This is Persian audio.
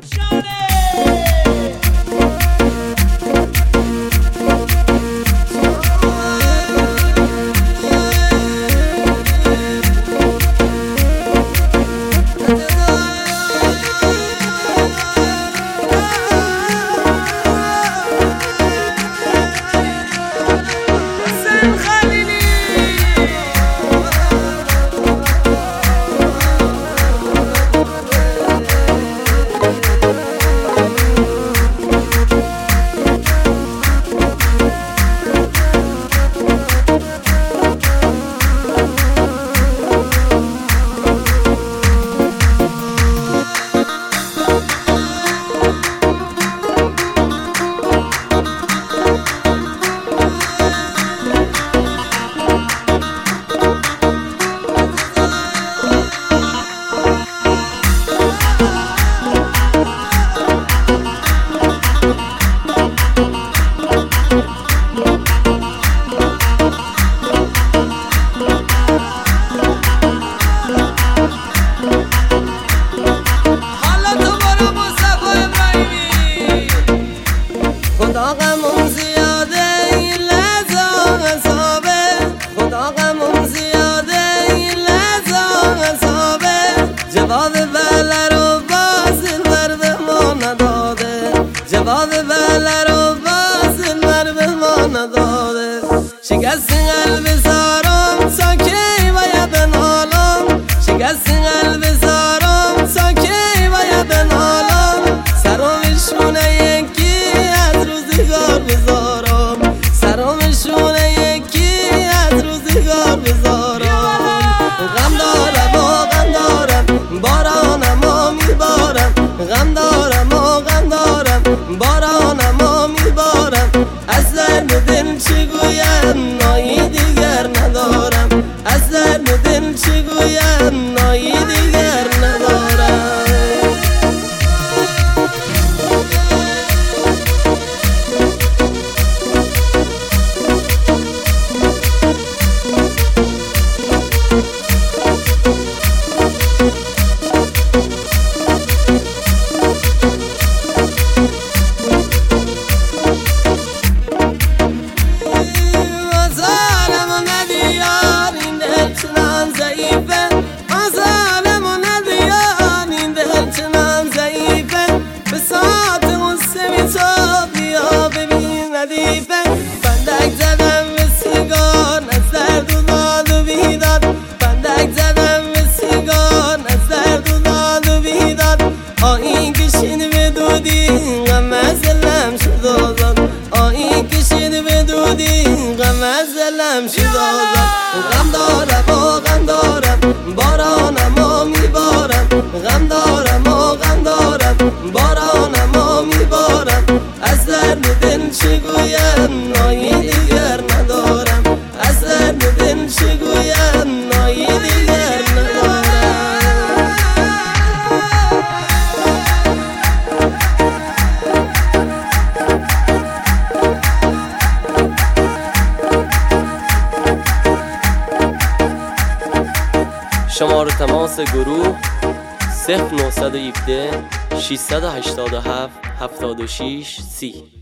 جواب بله رو باز مرد ما نداده، جواب بله رو باز مرد ما نداده. شکست قلب زارم تا کی باید بنالم، شکست قلب زارم تا کی باید بنالم. سرمشونه یکی از روزگار بذارم، سرمشونه یکی از روزگار بذارم. غم دارم و غم دارم بارانم و میبارم، غم دارم و غم دارم بارانم و میبارم. از درد دل چی گویم نایی دیگر ندارم، از درد دل چی گویم نایی دیگر ندارم. بندک زدم به سیگار از درد و داد و بیداد، بندک زدم به سیگار از درد و داد و بیداد. آیین کشید به دودی غم از دلم شد آزاد، آیین کشید به دودی غم از دلم شد آزاد. غم دارم و غم دارم بارانم و میبارم، غم دارم و غم دارم بارانم و میبارم. از درد دل چی گویم نایی دیگر ندارم، از درد دل چی گویم نایی دیگر ندارم. شماره تماس گروه 0917 687 76 30.